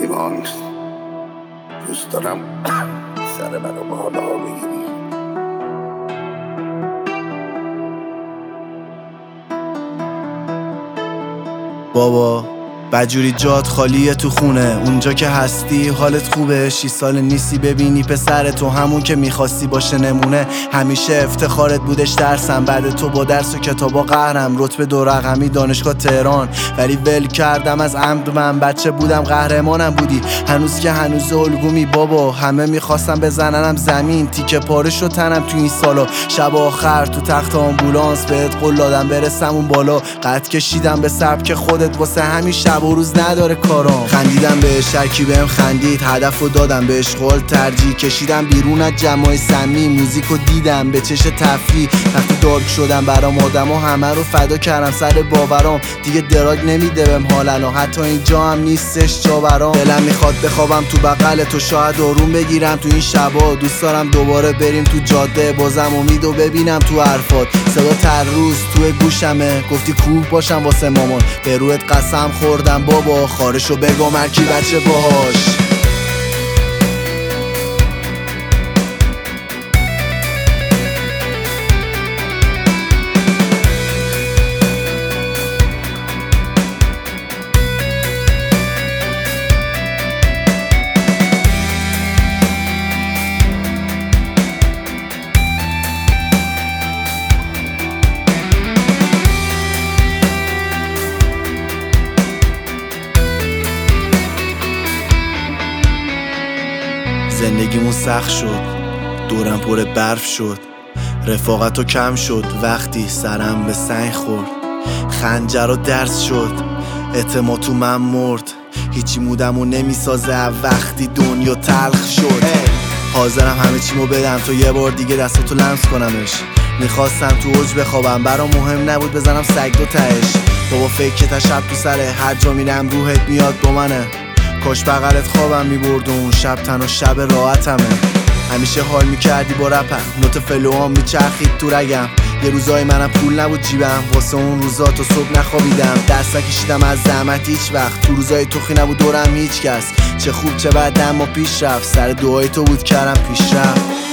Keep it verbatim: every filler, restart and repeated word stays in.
دیوانه. دوست دارم سر منو بالا بگیری. بابا بجوری جات خالیه تو خونه، اونجا که هستی حالت خوبه. شی سال نیستی ببینی پسر تو همون که میخواستی باشه نمونه. همیشه افتخارت بودش درسم، بعد تو با درس و کتابا قهرم. رتبه دو رقمی دانشگاه تهران، ولی ول کردم از عمد. من بچه بودم قهرمانم بودی، هنوز که هنوز الگومی. بابا همه میخواستم بزننم زمین، تیکه پاره شد تنم تو این سالا. شب آخر تو تخت آمبولانس بهت قول دادم برسم اون بالا. قد کشیدم به سبک خودت واسه همین شب و روز نداره کارام. خندیدم بهش هرکی بهم خندید، هدفو دادم بهش قول ترجیح. کشیدم بیرون از جمعای سمی، موزیکو دیدم به چش تفریح. وقتی دارک شدم برام آدما همه رو فدا کردم سر باورام. دیگه دراگ نمیده بهم حالنا، حتی اینجا هم نیستش جا برام. دلم میخواد بخوابم تو بغل تو، شاید آروم بگیرم تو این شبا. دوست دارم دوباره بریم تو جاده، بازم امیدو ببینم تو حرفات. صدا تر روز توی گوشمه، گفتی کوه باشم واسه مامان. به رویت قسم خوردم بابا، خارشو بگم هرکی بچه باهاش. زندگیمون سخت شد، دورم پر برف شد. رفاقتو کم شد وقتی سرم به سنگ خورد. خنجر و درس شد، اعتماد تو من مرد. هیچی مودمو نمیسازه وقتی دنیا تلخ شد. حاضرم همه چیمو بدم تو یه بار دیگه دستاتو لمس کنمش. میخواستم تو اوج بخوابم، برام مهم نبود بزنم سگ دو تهش. بابا فکر تا شب تو سره، هر جا میرم روحت میاد با منه. کاش بغلت خوابم میبرد و اون شب تنها شب راحتمه. همیشه حال میکردی با رپم، نوت فلوام میچرخید تو رگم. یه روزای منم پول نبود جیبم، واسه اون روزا تا صبح نخوابیدم. دست نکشیدم از زحمت هیچ وقت، تو روزای توخی نبود دورم هیچ کس. چه خوب چه بد اما پیش رفت، سر دعای تو بود کردم پیش رفت.